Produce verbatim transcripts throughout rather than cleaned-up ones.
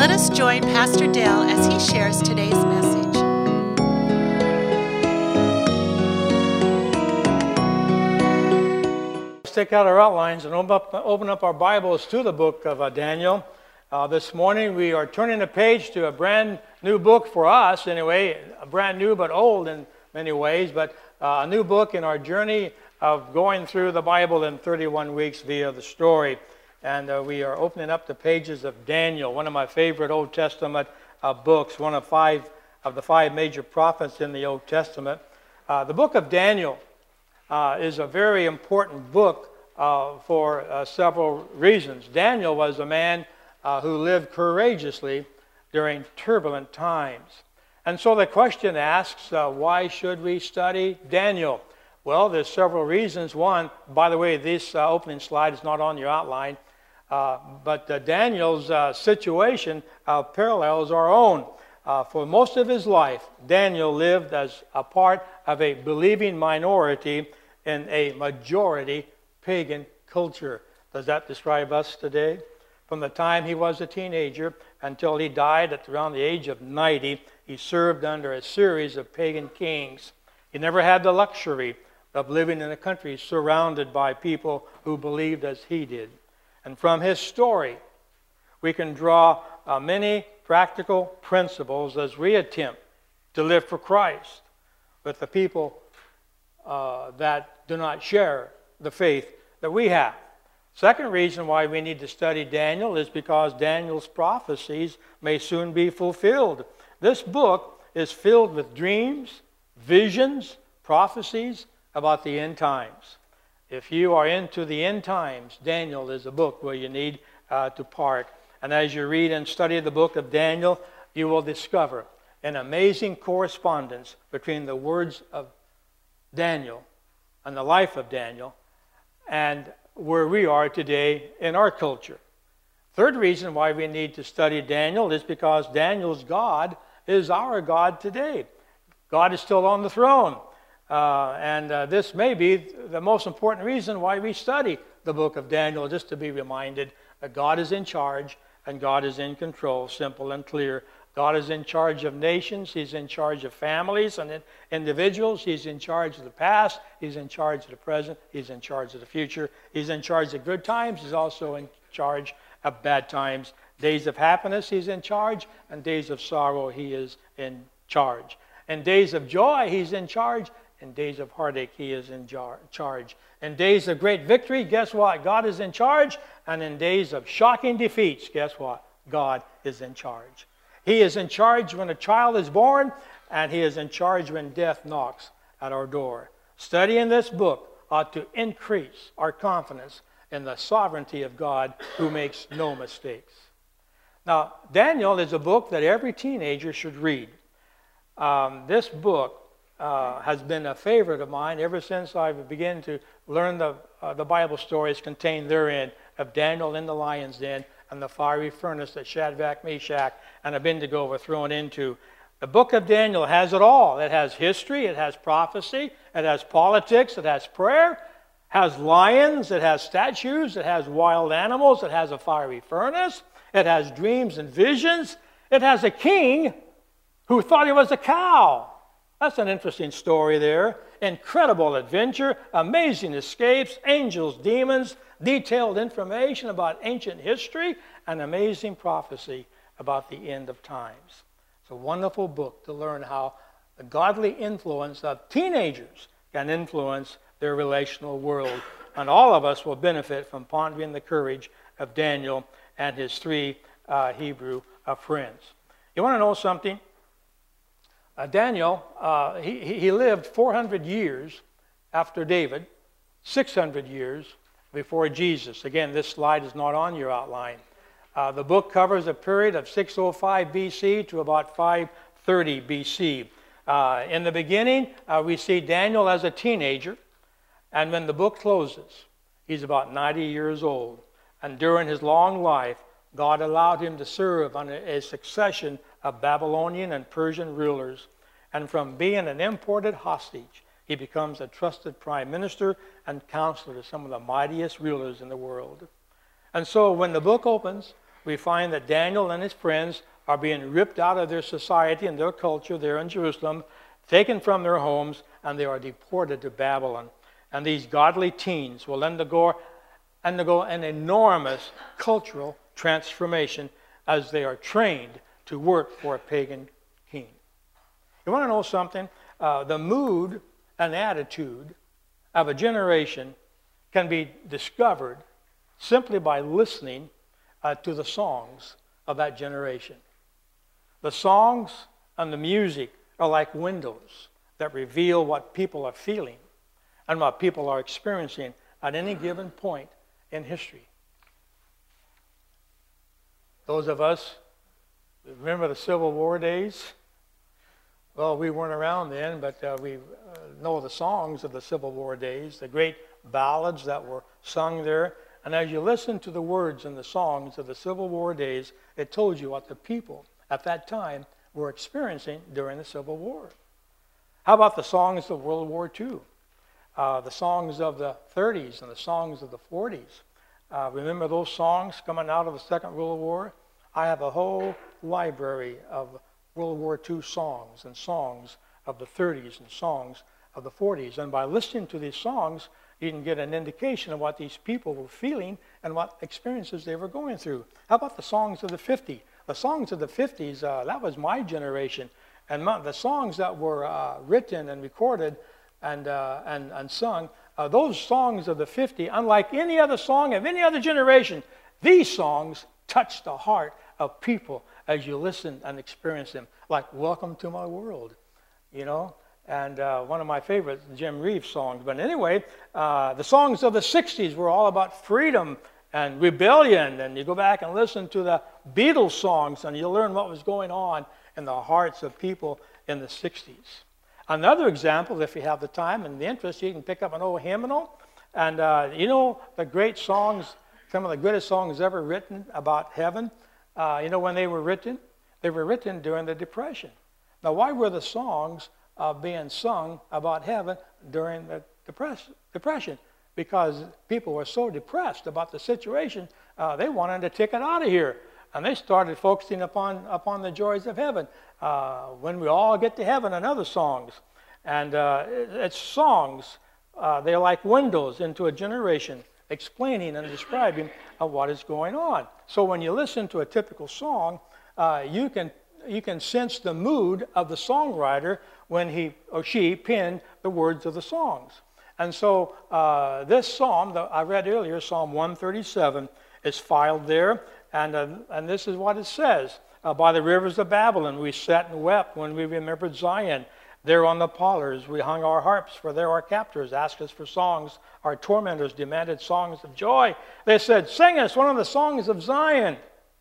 Let us join Pastor Dale as he shares today's message. Let's take out our outlines and open up, open up our Bibles to the book of uh, Daniel. Uh, this morning we are turning the page to a brand new book for us anyway, brand new but old in many ways, but uh, a new book in our journey of going through the Bible in thirty-one weeks via the story. And uh, we are opening up the pages of Daniel, one of my favorite Old Testament uh, books, one of five of the five major prophets in the Old Testament. Uh, the book of Daniel uh, is a very important book uh, for uh, several reasons. Daniel was a man uh, who lived courageously during turbulent times. And so the question asks, uh, why should we study Daniel? Well, there's several reasons. One, by the way, this uh, opening slide is not on your outline. Uh, but uh, Daniel's uh, situation uh, parallels our own. Uh, for most of his life, Daniel lived as a part of a believing minority in a majority pagan culture. Does that describe us today? From the time he was a teenager until he died at around the age of ninety, he served under a series of pagan kings. He never had the luxury of living in a country surrounded by people who believed as he did. And from his story, we can draw uh, many practical principles as we attempt to live for Christ with the people uh, that do not share the faith that we have. Second reason why we need to study Daniel is because Daniel's prophecies may soon be fulfilled. This book is filled with dreams, visions, prophecies about the end times. If you are into the end times, Daniel is a book where you need uh, to park. And as you read and study the book of Daniel, you will discover an amazing correspondence between the words of Daniel and the life of Daniel and where we are today in our culture. Third reason why we need to study Daniel is because Daniel's God is our God today. God is still on the throne. Uh, and uh, this may be the most important reason why we study the book of Daniel, just to be reminded that God is in charge and God is in control, simple and clear. God is in charge of nations. He's in charge of families and individuals. He's in charge of the past. He's in charge of the present. He's in charge of the future. He's in charge of good times. He's also in charge of bad times. Days of happiness, he's in charge, and days of sorrow, he is in charge. In days of joy, he's in charge. In days of heartache, he is in jar- charge. In days of great victory, guess what? God is in charge. And in days of shocking defeats, guess what? God is in charge. He is in charge when a child is born, and he is in charge when death knocks at our door. Studying this book ought to increase our confidence in the sovereignty of God who makes no mistakes. Now, Daniel is a book that every teenager should read. Um, this book Uh, has been a favorite of mine ever since I began to learn the, uh, the Bible stories contained therein of Daniel in the lion's den and the fiery furnace that Shadrach, Meshach, and Abednego were thrown into. The book of Daniel has it all. It has history, it has prophecy, it has politics, it has prayer, has lions, it has statues, it has wild animals, it has a fiery furnace, it has dreams and visions, it has a king who thought he was a cow. That's an interesting story there. Incredible adventure, amazing escapes, angels, demons, detailed information about ancient history, and amazing prophecy about the end of times. It's a wonderful book to learn how the godly influence of teenagers can influence their relational world. And all of us will benefit from pondering the courage of Daniel and his three uh, Hebrew uh, friends. You want to know something? Uh, Daniel, uh, he, he lived four hundred years after David, six hundred years before Jesus. Again, this slide is not on your outline. Uh, the book covers a period of six oh five B C to about five thirty B C. Uh, in the beginning, uh, we see Daniel as a teenager, and when the book closes, he's about ninety years old. And during his long life, God allowed him to serve under a succession of Babylonian and Persian rulers. And from being an imported hostage, he becomes a trusted prime minister and counselor to some of the mightiest rulers in the world. And so when the book opens, we find that Daniel and his friends are being ripped out of their society and their culture there in Jerusalem, taken from their homes, and they are deported to Babylon. And these godly teens will undergo, undergo an enormous cultural transformation as they are trained to work for a pagan king. You want to know something? Uh, the mood and attitude of a generation can be discovered simply by listening uh, to the songs of that generation. The songs and the music are like windows that reveal what people are feeling and what people are experiencing at any given point in history. Those of us who remember the Civil War days, well, we weren't around then, but uh, we uh, know the songs of the Civil War days, the great ballads that were sung there. And as you listen to the words and the songs of the Civil War days, it told you what the people at that time were experiencing during the Civil War. How about the songs of World War Two? Uh, the songs of the thirties and the songs of the forties. Uh, remember those songs coming out of the Second World War? I have a whole library of World War Two songs and songs of the thirties and songs of the forties. And by listening to these songs, you can get an indication of what these people were feeling and what experiences they were going through. How about the songs of the fifties? The songs of the fifties, uh, that was my generation. And my, the songs that were uh, written and recorded and, uh, and, and sung, uh, those songs of the fifties, unlike any other song of any other generation, these songs touched the heart of people as you listen and experience them, like Welcome to My World, you know, and uh, one of my favorite Jim Reeves songs. But anyway, uh, the songs of the sixties were all about freedom and rebellion, and you go back and listen to the Beatles songs and you'll learn what was going on in the hearts of people in the sixties. Another example, if you have the time and the interest, you can pick up an old hymnal, and uh, you know the great songs, some of the greatest songs ever written about heaven. Uh, you know when they were written? They were written during the Depression. Now, why were the songs uh, being sung about heaven during the depress- Depression? Because people were so depressed about the situation, uh, they wanted a ticket out of here. And they started focusing upon, upon the joys of heaven. Uh, when we all get to heaven, and other songs. And uh, it, it's songs, uh, they're like windows into a generation, explaining and describing uh, what is going on. So when you listen to a typical song, uh, you can you can sense the mood of the songwriter when he or she penned the words of the songs. And so uh, this psalm that I read earlier, Psalm one thirty-seven, is filed there, and uh, and this is what it says: uh, by the rivers of Babylon we sat and wept when we remembered Zion. There on the pollers we hung our harps, for there our captors asked us for songs. Our tormentors demanded songs of joy. They said, "Sing us one of the songs of Zion."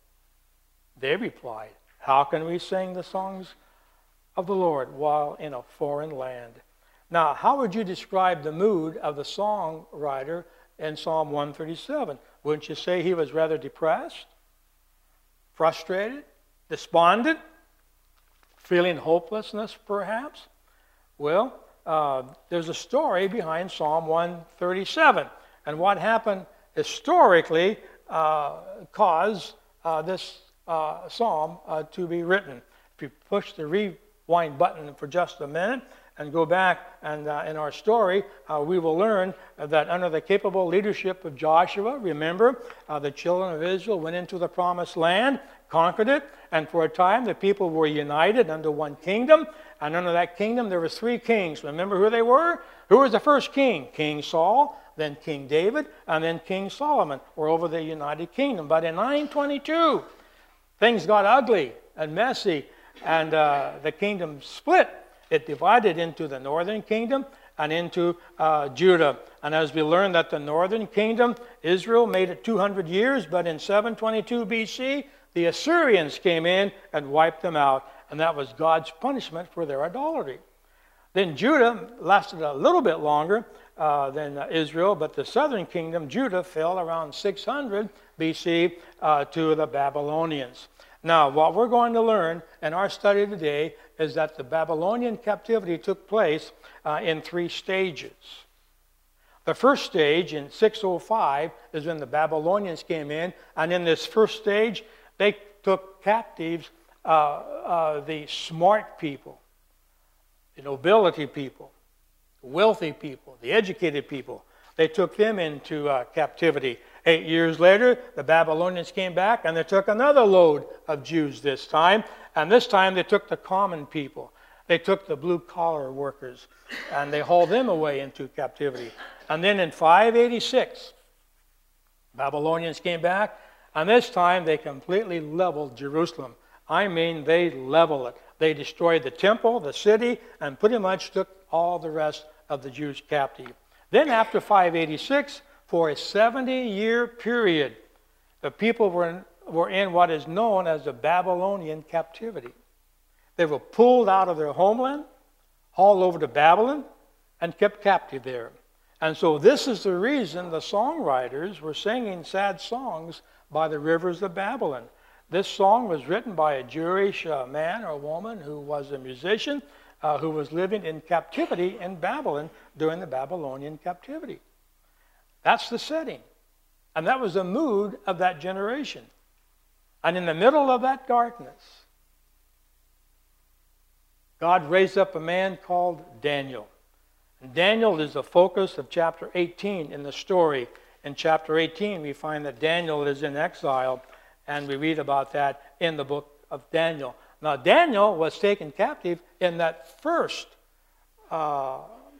They replied, "How can we sing the songs of the Lord while in a foreign land?" Now, how would you describe the mood of the songwriter in Psalm one thirty-seven? Wouldn't you say he was rather depressed, frustrated, despondent, feeling hopelessness perhaps? Well, uh, there's a story behind Psalm one thirty-seven. And what happened historically uh, caused uh, this uh, psalm uh, to be written. If you push the rewind button for just a minute and go back, and uh, in our story, uh, we will learn that under the capable leadership of Joshua, remember, uh, the children of Israel went into the promised land, conquered it, and for a time the people were united under one kingdom, and under that kingdom there was three kings. Remember who they were? Who was the first king? King Saul, then King David, and then King Solomon were over the united kingdom. But in nine twenty-two, things got ugly and messy, and uh, the kingdom split. It divided into the northern kingdom and into uh, Judah. And as we learned that the northern kingdom, Israel, made it two hundred years, but in seven twenty-two B C, the Assyrians came in and wiped them out. And that was God's punishment for their idolatry. Then Judah lasted a little bit longer uh, than uh, Israel, but the southern kingdom, Judah, fell around six hundred B C uh, to the Babylonians. Now, what we're going to learn in our study today is that the Babylonian captivity took place uh, in three stages. The first stage in six oh five is when the Babylonians came in, and in this first stage, They took captives uh, uh, the smart people, the nobility people, the wealthy people, the educated people. They took them into uh, captivity. Eight years later, the Babylonians came back and they took another load of Jews this time. And this time they took the common people. They took the blue-collar workers and they hauled them away into captivity. And then in five eighty-six, Babylonians came back, and this time they completely leveled Jerusalem. I mean, they leveled it. They destroyed the temple, the city, and pretty much took all the rest of the Jews captive. Then after five eighty-six, for a seventy-year period, the people were in, were in what is known as the Babylonian captivity. They were pulled out of their homeland, hauled over to Babylon, and kept captive there. And so this is the reason the songwriters were singing sad songs by the rivers of Babylon. This song was written by a Jewish uh, man or woman who was a musician uh, who was living in captivity in Babylon during the Babylonian captivity. That's the setting. And that was the mood of that generation. And in the middle of that darkness, God raised up a man called Daniel. And Daniel is the focus of chapter eighteen in the story. In chapter eighteen, we find that Daniel is in exile, and we read about that in the book of Daniel. Now, Daniel was taken captive in that first uh,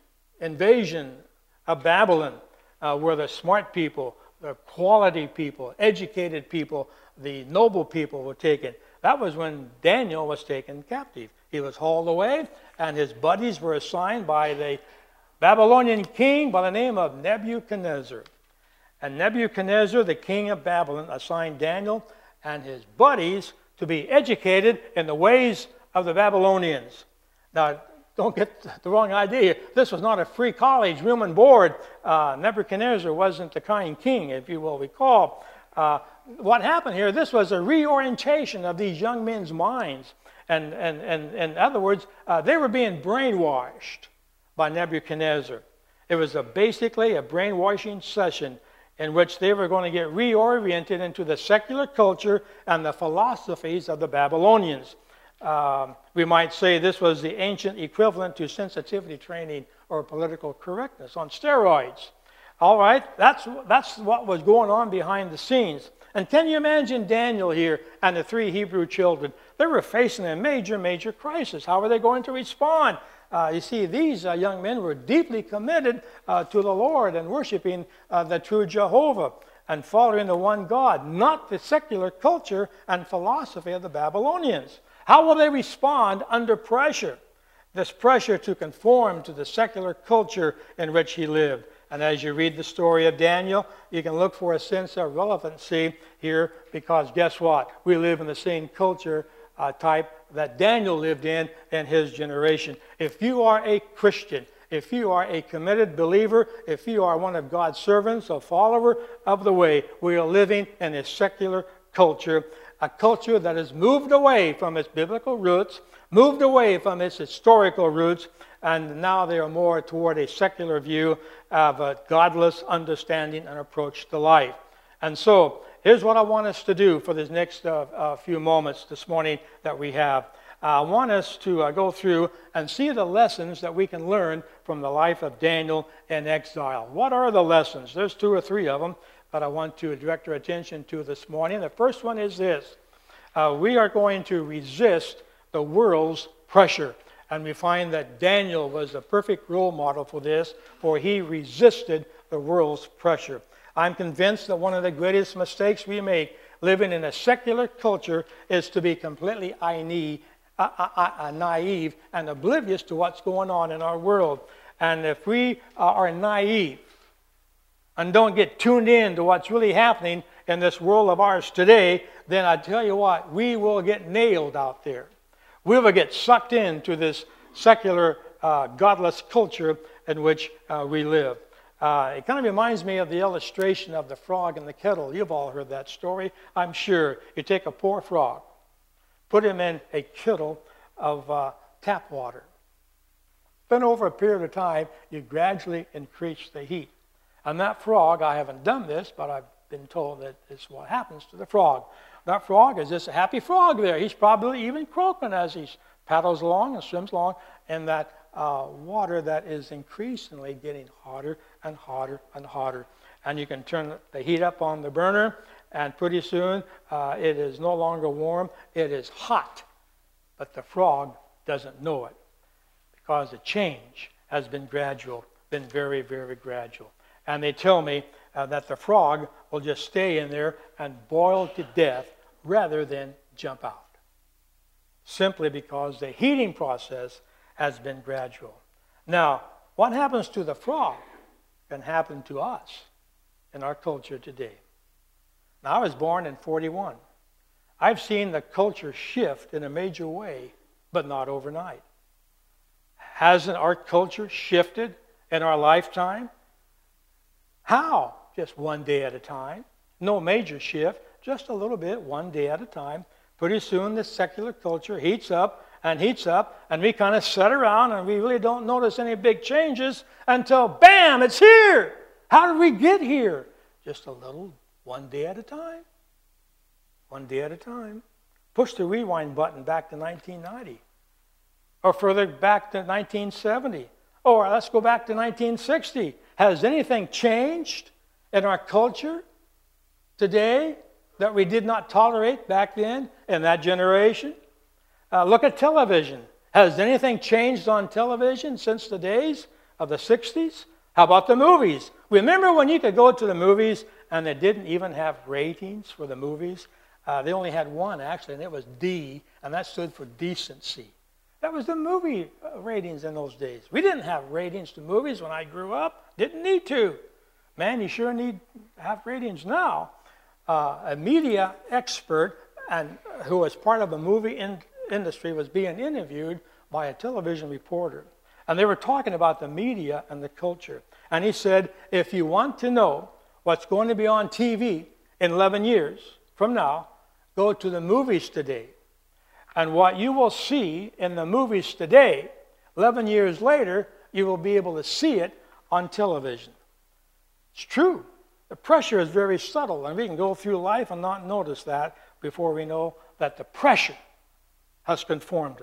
invasion of Babylon, uh, where the smart people, the quality people, educated people, the noble people were taken. That was when Daniel was taken captive. He was hauled away, and his buddies were assigned by the Babylonian king by the name of Nebuchadnezzar. And Nebuchadnezzar, the king of Babylon, assigned Daniel and his buddies to be educated in the ways of the Babylonians. Now, don't get the wrong idea. This was not a free college, room and board. Uh, Nebuchadnezzar wasn't the kind king, if you will recall. Uh, what happened here, this was a reorientation of these young men's minds. And, and, and, and in other words, uh, they were being brainwashed by Nebuchadnezzar. It was a, basically a brainwashing session in which they were going to get reoriented into the secular culture and the philosophies of the Babylonians. Um, we might say this was the ancient equivalent to sensitivity training or political correctness on steroids. All right, that's, that's what was going on behind the scenes. And can you imagine Daniel here and the three Hebrew children? They were facing a major, major crisis. How are they going to respond? Uh, you see, these uh, young men were deeply committed uh, to the Lord and worshiping uh, the true Jehovah and following the one God, not the secular culture and philosophy of the Babylonians. How will they respond under pressure? This pressure to conform to the secular culture in which he lived. And as you read the story of Daniel, you can look for a sense of relevancy here, because guess what? We live in the same culture uh, type that Daniel lived in in his generation. If you are a Christian, if you are a committed believer, if you are one of God's servants, a follower of the way, we are living in a secular culture, a culture that has moved away from its biblical roots, moved away from its historical roots, and now they are more toward a secular view of a godless understanding and approach to life. And so, here's what I want us to do for this next uh, uh, few moments this morning that we have. Uh, I want us to uh, go through and see the lessons that we can learn from the life of Daniel in exile. What are the lessons? There's two or three of them that I want to direct our attention to this morning. The first one is this. Uh, we are going to resist the world's pressure. And we find that Daniel was the perfect role model for this, for he resisted the world's pressure. I'm convinced that one of the greatest mistakes we make living in a secular culture is to be completely naive and oblivious to what's going on in our world. And if we are naive and don't get tuned in to what's really happening in this world of ours today, then I tell you what, we will get nailed out there. We will get sucked into this secular, uh, godless culture in which uh, we live. Uh, it kind of reminds me of the illustration of the frog in the kettle. You've all heard that story, I'm sure. You take a poor frog, put him in a kettle of uh, tap water. Then over a period of time, you gradually increase the heat. And that frog, I haven't done this, but I've been told that it's what happens to the frog. that frog is just a happy frog there. He's probably even croaking as he paddles along and swims along in that uh, water that is increasingly getting hotter and hotter and hotter. And you can turn the heat up on the burner, and pretty soon uh, it is no longer warm, it is hot. But the frog doesn't know it because the change has been gradual, been very, very gradual. And they tell me uh, that the frog will just stay in there and boil to death rather than jump out, simply because the heating process has been gradual. Now, what happens to the frog can happen to us in our culture today. Now, I was born in forty-one. I've seen the culture shift in a major way, but not overnight. Hasn't our culture shifted in our lifetime? How? Just one day at a time. No major shift, just a little bit, one day at a time. Pretty soon the secular culture heats up and heats up, and we kind of sit around and we really don't notice any big changes until, bam, it's here. How did we get here? Just a little, one day at a time. One day at a time. Push the rewind button back to nineteen ninety. Or further back to nineteen seventy. Or let's go back to nineteen sixty. Has anything changed in our culture today that we did not tolerate back then in that generation? Uh, look at television. Has anything changed on television since the days of the sixties? How about the movies? Remember when you could go to the movies and they didn't even have ratings for the movies? Uh, they only had one, actually, and it was D, and that stood for decency. That was the movie ratings in those days. We didn't have ratings to movies when I grew up. Didn't need to. Man, you sure need to have ratings now. Uh, a media expert and who was part of a movie in, industry was being interviewed by a television reporter. And they were talking about the media and the culture. And he said, if you want to know what's going to be on T V in eleven years from now, go to the movies today. And what you will see in the movies today, eleven years later, you will be able to see it on television. It's true. The pressure is very subtle, and we can go through life and not notice that before we know that the pressure has conformed us.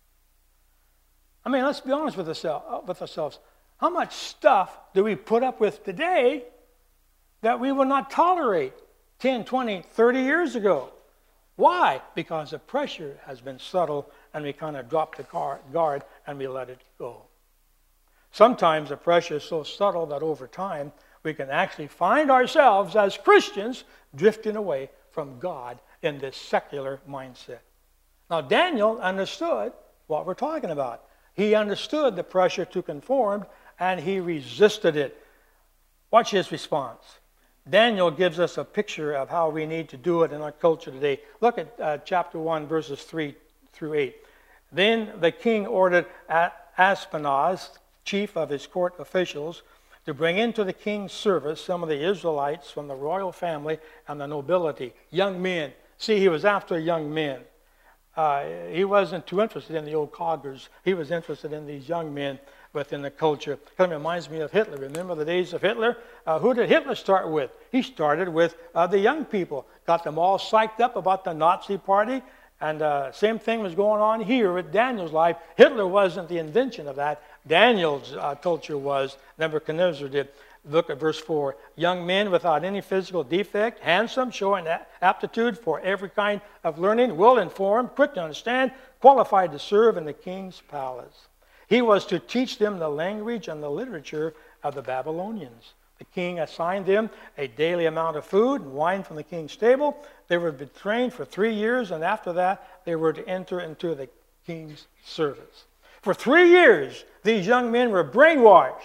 I mean, let's be honest with ourselves. How much stuff do we put up with today that we would not tolerate ten, twenty, thirty years ago? Why? Because the pressure has been subtle and we kind of drop the guard and we let it go. Sometimes the pressure is so subtle that over time we can actually find ourselves as Christians drifting away from God in this secular mindset. Now, Daniel understood what we're talking about. He understood the pressure to conform and he resisted it. Watch his response. Daniel gives us a picture of how we need to do it in our culture today. Look at uh, chapter one, verses three through eight. Then the king ordered Ashpenaz, chief of his court officials, to bring into the king's service some of the Israelites from the royal family and the nobility, young men. See, he was after young men. Uh, he wasn't too interested in the old coggers. He was interested in these young men within the culture. Kind of reminds me of Hitler. Remember the days of Hitler? Uh, who did Hitler start with? He started with uh, the young people. Got them all psyched up about the Nazi party. And uh, same thing was going on here with Daniel's life. Hitler wasn't the invention of that. Daniel's uh, culture was. Nebuchadnezzar did. Look at verse four. Young men without any physical defect, handsome, showing aptitude for every kind of learning, well-informed, quick to understand, qualified to serve in the king's palace. He was to teach them the language and the literature of the Babylonians. The king assigned them a daily amount of food and wine from the king's table. They were to be trained for three years, and after that, they were to enter into the king's service. For three years, these young men were brainwashed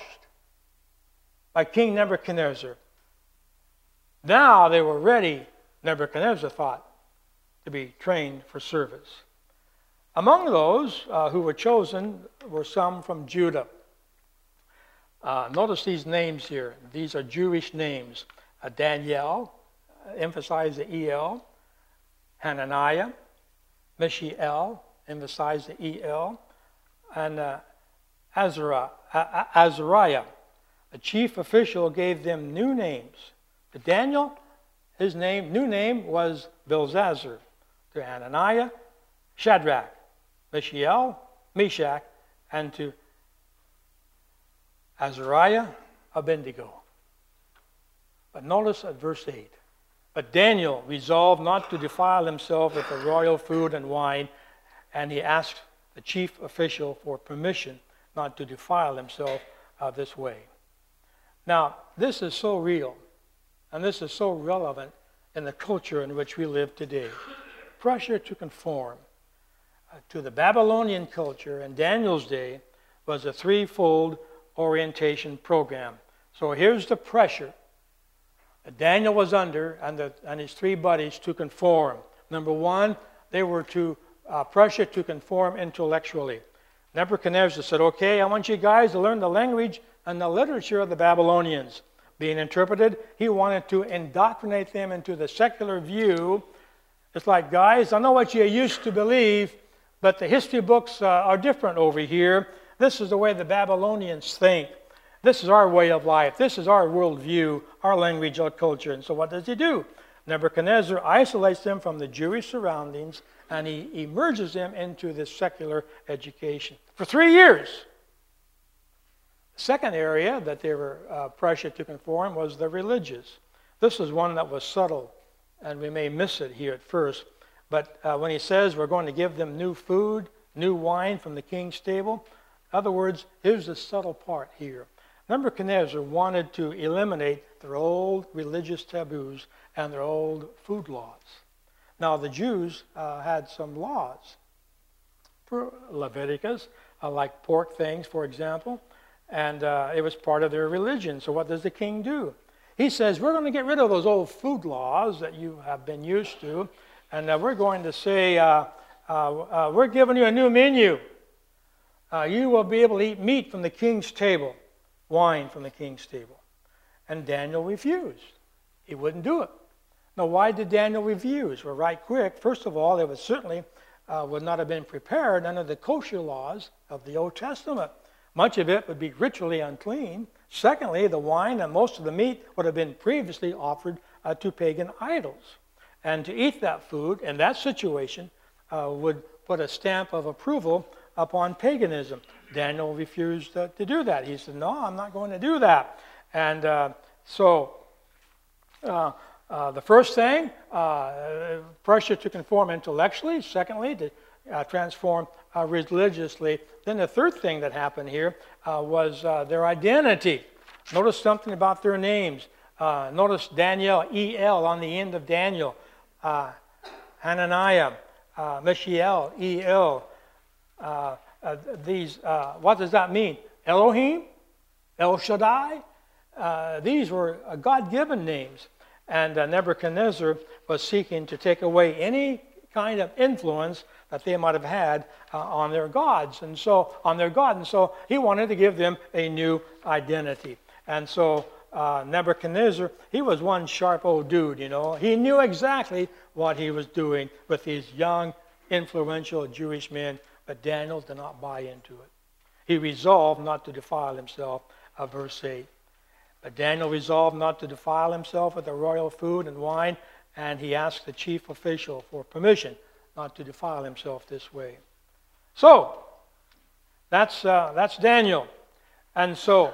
by King Nebuchadnezzar. Now they were ready, Nebuchadnezzar thought, to be trained for service. Among those uh, who were chosen were some from Judah. Uh, notice these names here. These are Jewish names. Uh, Daniel, uh, emphasize the E L. Hananiah, Mishael, emphasize the E L. And uh, Azariah. Uh, Azariah. The chief official gave them new names. To Daniel, his name, new name was Belshazzar, to Hananiah, Shadrach, Mishael, Meshach, and to Azariah, Abednego. But notice at verse eight. But Daniel resolved not to defile himself with the royal food and wine, and he asked the chief official for permission not to defile himself uh, this way. Now, this is so real, and this is so relevant in the culture in which we live today. Pressure to conform uh, to the Babylonian culture in Daniel's day was a threefold orientation program. So here's the pressure that Daniel was under and, the, and his three buddies to conform. Number one, they were to uh, pressure to conform intellectually. Nebuchadnezzar said, okay, I want you guys to learn the language and the literature of the Babylonians. Being interpreted, he wanted to indoctrinate them into the secular view. It's like, guys, I know what you used to believe, but the history books uh, are different over here. This is the way the Babylonians think. This is our way of life. This is our worldview, our language, our culture. And so what does he do? Nebuchadnezzar isolates them from the Jewish surroundings, and he emerges them into this secular education. For three years. The second area that they were uh, pressured to conform was the religious. This is one that was subtle, and we may miss it here at first. But uh, when he says we're going to give them new food, new wine from the king's table, in other words, here's the subtle part here. Nebuchadnezzar wanted to eliminate their old religious taboos and their old food laws. Now, the Jews uh, had some laws. For Leviticus, uh, like pork things, for example, and uh, it was part of their religion. So what does the king do? He says, we're going to get rid of those old food laws that you have been used to, and uh, we're going to say, uh, uh, uh, we're giving you a new menu. Uh, you will be able to eat meat from the king's table, wine from the king's table. And Daniel refused. He wouldn't do it. Now, why did Daniel refuse? Well, right quick, first of all, it was certainly uh, would not have been prepared under the kosher laws of the Old Testament. Much of it would be ritually unclean. Secondly, the wine and most of the meat would have been previously offered uh, to pagan idols. And to eat that food in that situation uh, would put a stamp of approval upon paganism. Daniel refused uh, to do that. He said, no, I'm not going to do that. And uh, so uh, uh, the first thing, uh, pressure to conform intellectually. Secondly, to uh, transform uh, religiously. Then the third thing that happened here uh, was uh, their identity. Notice something about their names. Uh, notice Daniel, E L on the end of Daniel. Uh, Hananiah, uh, Mishael, E L. Uh, uh, these, uh, what does that mean? Elohim, El Shaddai. Uh, these were uh, God-given names, and uh, Nebuchadnezzar was seeking to take away any kind of influence that they might have had uh, on their gods, and so on their God, and so he wanted to give them a new identity. And so uh, Nebuchadnezzar, he was one sharp old dude, you know. He knew exactly what he was doing with these young, influential Jewish men. But Daniel did not buy into it. He resolved not to defile himself, uh, verse eight. But Daniel resolved not to defile himself with the royal food and wine, and he asked the chief official for permission not to defile himself this way. So, that's, uh, that's Daniel. And so,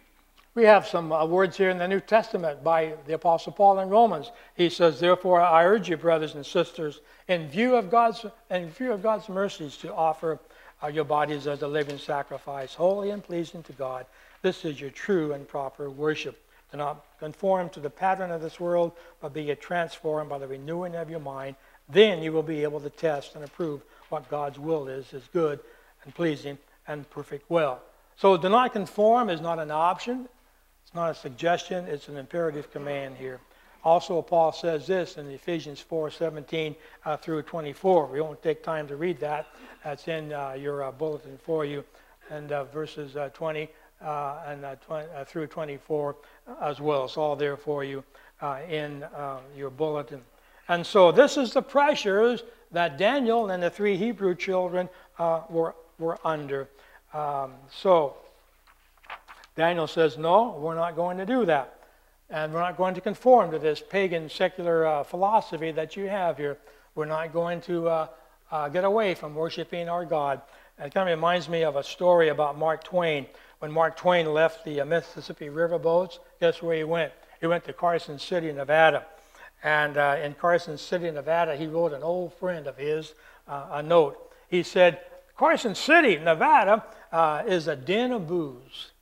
we have some uh, words here in the New Testament by the Apostle Paul in Romans. He says, therefore, I urge you, brothers and sisters, in view of God's, in view of God's mercies, to offer uh, your bodies as a living sacrifice, holy and pleasing to God. This is your true and proper worship. Do not conform to the pattern of this world, but be transformed by the renewing of your mind. Then you will be able to test and approve what God's will is, is good and pleasing and perfect will. So do not conform is not an option. It's not a suggestion, it's an imperative command here. Also, Paul says this in Ephesians four seventeen uh, through twenty-four. We won't take time to read that. That's in uh, your uh, bulletin for you. And uh, verses uh, twenty uh, and uh, twenty, uh, through twenty-four as well. It's all there for you uh, in uh, your bulletin. And so this is the pressures that Daniel and the three Hebrew children uh, were, were under. Um, so... Daniel says, no, we're not going to do that. And we're not going to conform to this pagan secular uh, philosophy that you have here. We're not going to uh, uh, get away from worshiping our God. It kind of reminds me of a story about Mark Twain. When Mark Twain left the uh, Mississippi River boats, guess where he went? He went to Carson City, Nevada. And uh, in Carson City, Nevada, he wrote an old friend of his uh, a note. He said, Carson City, Nevada uh, is a den of booze,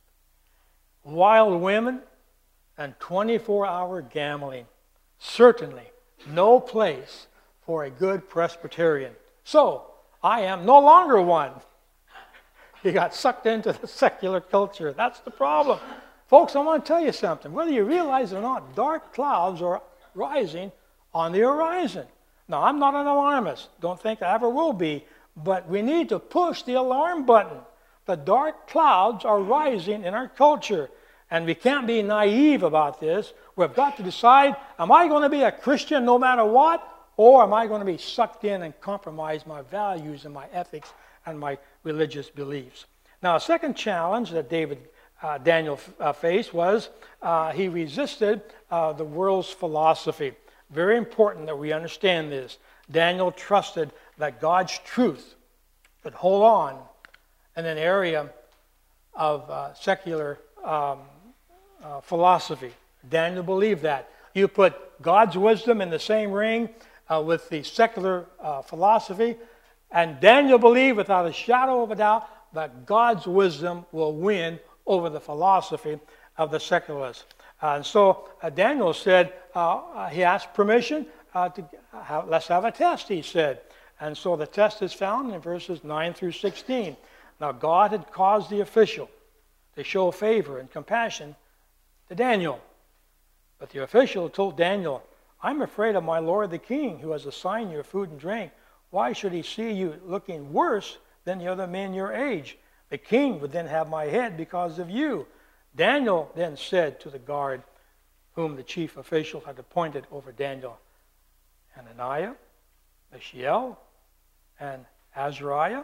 wild women, and twenty-four hour gambling. Certainly no place for a good Presbyterian. So, I am no longer one. He got sucked into the secular culture. That's the problem. Folks, I want to tell you something. Whether you realize it or not, dark clouds are rising on the horizon. Now, I'm not an alarmist. Don't think I ever will be. But we need to push the alarm button. The dark clouds are rising in our culture. And we can't be naive about this. We've got to decide, am I going to be a Christian no matter what? Or am I going to be sucked in and compromise my values and my ethics and my religious beliefs? Now, a second challenge that David, uh, Daniel uh, faced was uh, he resisted uh, the world's philosophy. Very important that we understand this. Daniel trusted that God's truth could hold on in an area of uh, secular um, uh, philosophy. Daniel believed that. You put God's wisdom in the same ring uh, with the secular uh, philosophy, and Daniel believed without a shadow of a doubt that God's wisdom will win over the philosophy of the secularists. Uh, and so uh, Daniel said, uh, he asked permission uh, to have, let's have a test, he said. And so the test is found in verses nine through sixteen. Now God had caused the official to show favor and compassion to Daniel. But the official told Daniel, I'm afraid of my lord the king, who has assigned you food and drink. Why should he see you looking worse than the other men your age? The king would then have my head because of you. Daniel then said to the guard, whom the chief official had appointed over Daniel, Hananiah, Mishael, and Azariah.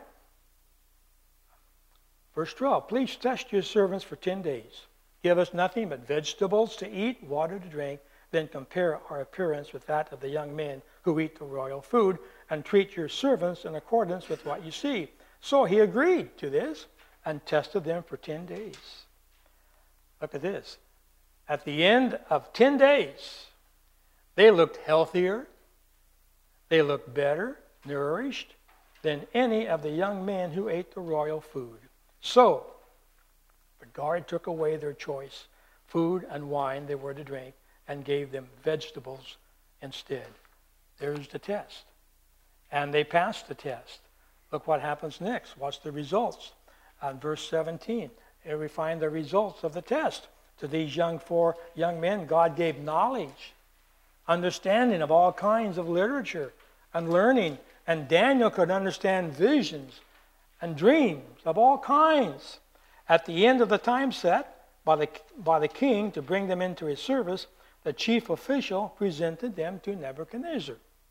Verse twelve, please test your servants for ten days. Give us nothing but vegetables to eat, water to drink, then compare our appearance with that of the young men who eat the royal food, and treat your servants in accordance with what you see. So he agreed to this and tested them for ten days. Look at this. At the end of ten days, they looked healthier, they looked better, nourished, than any of the young men who ate the royal food. So, the guard took away their choice, food and wine they were to drink, and gave them vegetables instead. There's the test. And they passed the test. Look what happens next. Watch the results. On verse seventeen, here we find the results of the test. To these young four young men, God gave knowledge, understanding of all kinds of literature and learning. And Daniel could understand visions and dreams of all kinds. At the end of the time set by the, by the king to bring them into his service, the chief official presented them to Nebuchadnezzar.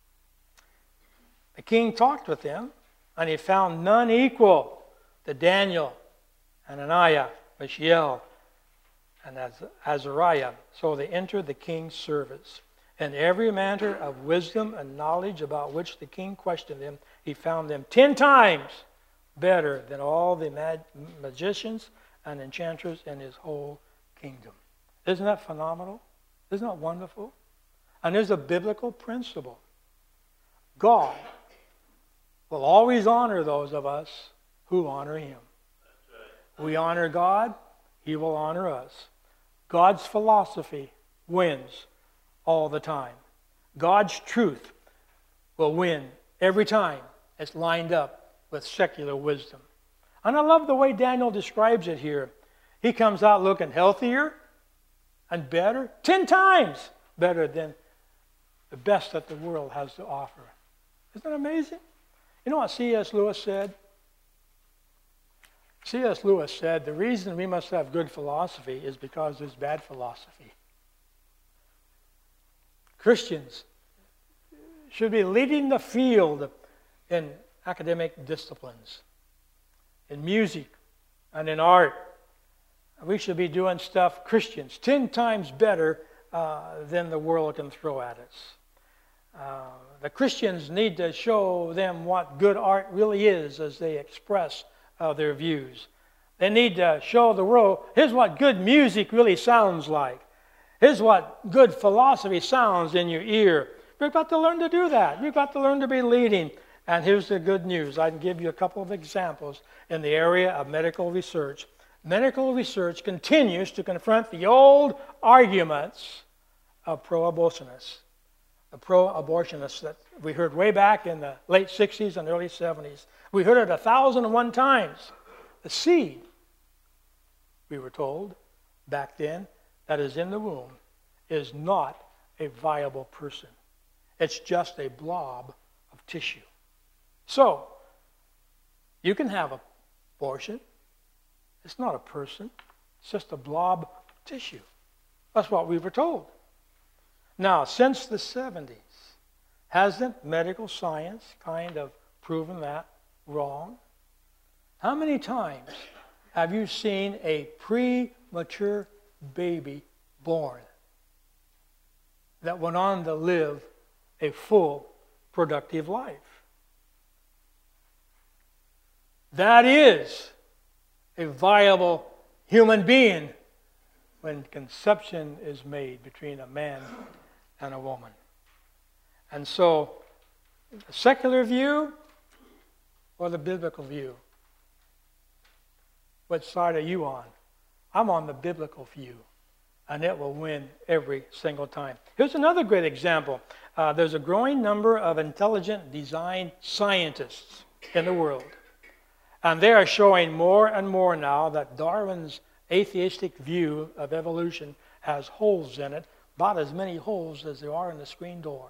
The king talked with them, and he found none equal to Daniel, Hananiah, Mishael, and Azariah. So they entered the king's service. And every matter of wisdom and knowledge about which the king questioned them, he found them ten times better than all the mag- magicians and enchanters in his whole kingdom. Isn't that phenomenal? Isn't that wonderful? And there's a biblical principle. God will always honor those of us who honor him. We honor God, he will honor us. God's philosophy wins all the time. God's truth will win every time it's lined up with secular wisdom. And I love the way Daniel describes it here. He comes out looking healthier and better, ten times better than the best that the world has to offer. Isn't that amazing? You know what C S Lewis said? C S Lewis said, the reason we must have good philosophy is because there's bad philosophy. Christians should be leading the field in academic disciplines, in music, and in art. We should be doing stuff, Christians, ten times better uh, than the world can throw at us. Uh, the Christians need to show them what good art really is as they express uh, their views. They need to show the world, here's what good music really sounds like. Here's what good philosophy sounds in your ear. You've got to learn to do that. You've got to learn to be leading. And here's the good news. I can give you a couple of examples in the area of medical research. Medical research continues to confront the old arguments of pro-abortionists. The pro-abortionists that we heard way back in the late sixties and early seventies. We heard it a thousand and one times. The seed, we were told back then, that is in the womb is not a viable person. It's just a blob of tissue. So, you can have an abortion. It's not a person. It's just a blob of tissue. That's what we were told. Now, since the seventies, hasn't medical science kind of proven that wrong? How many times have you seen a premature baby born that went on to live a full, productive life? That is a viable human being when conception is made between a man and a woman. And so, the secular view or the biblical view? Which side are you on? I'm on the biblical view, and it will win every single time. Here's another great example. Uh, there's a growing number of intelligent design scientists in the world, and they are showing more and more now that Darwin's atheistic view of evolution has holes in it, about as many holes as there are in the screen door.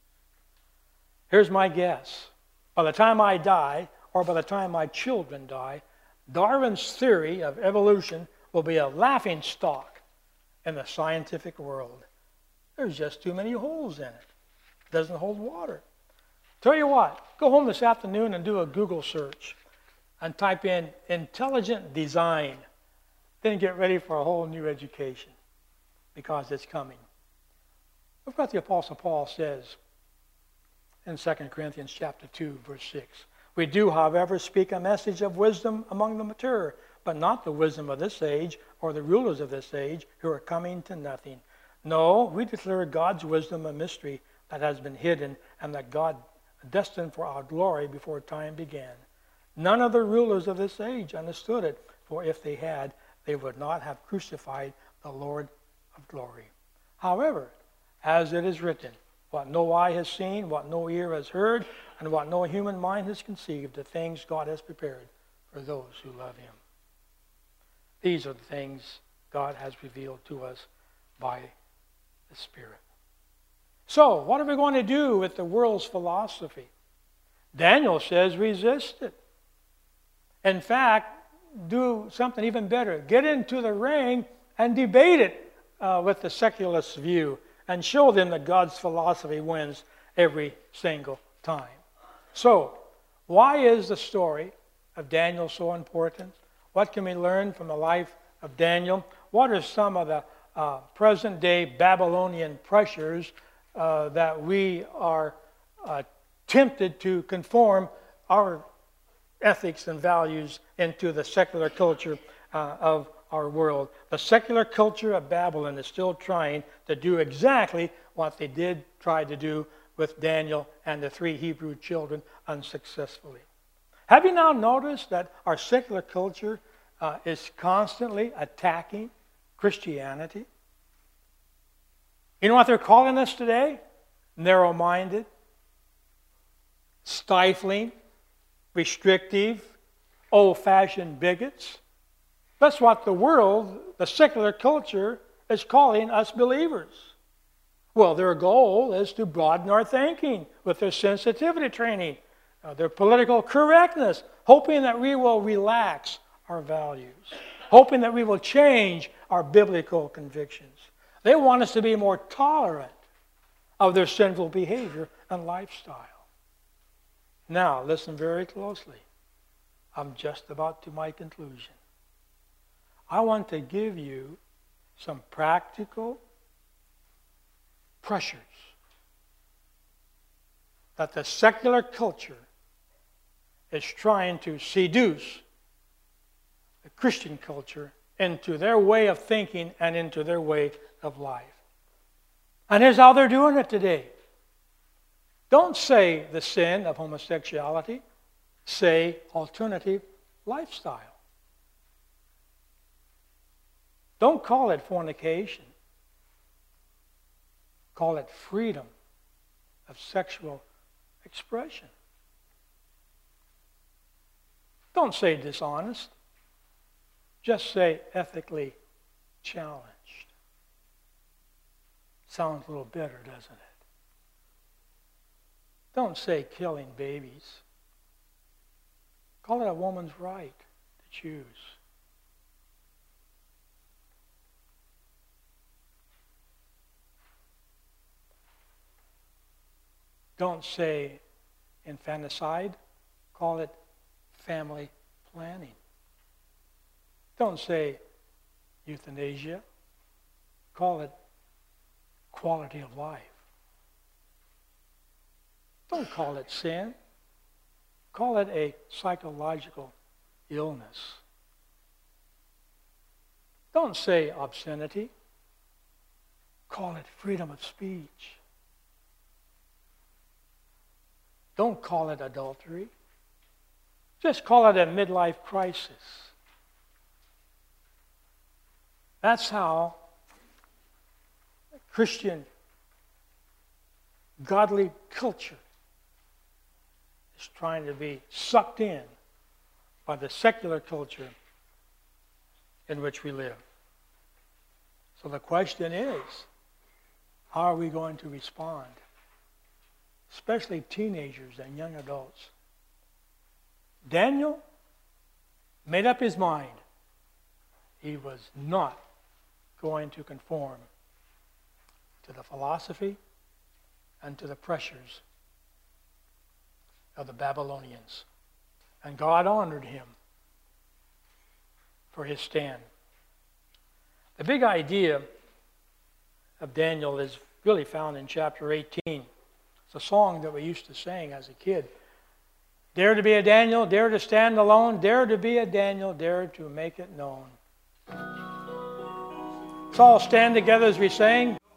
Here's my guess. By the time I die, or by the time my children die, Darwin's theory of evolution will be a laughing stock in the scientific world. There's just too many holes in it. It doesn't hold water. Tell you what, go home this afternoon and do a Google search and type in intelligent design. Then get ready for a whole new education because it's coming. Look what the Apostle Paul says in Second Corinthians chapter two, verse six. We do, however, speak a message of wisdom among the mature, but not the wisdom of this age or the rulers of this age who are coming to nothing. No, we declare God's wisdom a mystery that has been hidden and that God destined for our glory before time began. None of the rulers of this age understood it, for if they had, they would not have crucified the Lord of glory. However, as it is written, what no eye has seen, what no ear has heard, and what no human mind has conceived, the things God has prepared for those who love him. These are the things God has revealed to us by the Spirit. So, what are we going to do with the world's philosophy? Daniel says resist it. In fact, do something even better. Get into the ring and debate it uh, with the secularist view and show them that God's philosophy wins every single time. So, why is the story of Daniel so important? What can we learn from the life of Daniel? What are some of the uh, present-day Babylonian pressures uh, that we are uh, tempted to conform our ethics and values into the secular culture uh, of our world? The secular culture of Babylon is still trying to do exactly what they did try to do with Daniel and the three Hebrew children unsuccessfully. Have you now noticed that our secular culture uh, is constantly attacking Christianity? You know what they're calling us today? Narrow-minded, stifling, restrictive, old-fashioned bigots. That's what the world, the secular culture, is calling us believers. Well, their goal is to broaden our thinking with their sensitivity training, uh, their political correctness, hoping that we will relax our values, hoping that we will change our biblical convictions. They want us to be more tolerant of their sinful behavior and lifestyle. Now, listen very closely. I'm just about to my conclusion. I want to give you some practical pressures that the secular culture is trying to seduce the Christian culture into their way of thinking and into their way of life. And here's how they're doing it today. Don't say the sin of homosexuality. Say alternative lifestyle. Don't call it fornication. Call it freedom of sexual expression. Don't say dishonest. Just say ethically challenged. Sounds a little better, doesn't it? Don't say killing babies. Call it a woman's right to choose. Don't say infanticide. Call it family planning. Don't say euthanasia. Call it quality of life. Don't call it sin. Call it a psychological illness. Don't say obscenity. Call it freedom of speech. Don't call it adultery. Just call it a midlife crisis. That's how Christian godly culture is trying to be sucked in by the secular culture in which we live. So the question is, how are we going to respond? Especially teenagers and young adults. Daniel made up his mind. He was not going to conform to the philosophy and to the pressures of the Babylonians. And God honored him for his stand. The big idea of Daniel is really found in chapter eighteen. It's a song that we used to sing as a kid. Dare to be a Daniel, dare to stand alone, dare to be a Daniel, dare to make it known. Let's all stand together as we sing.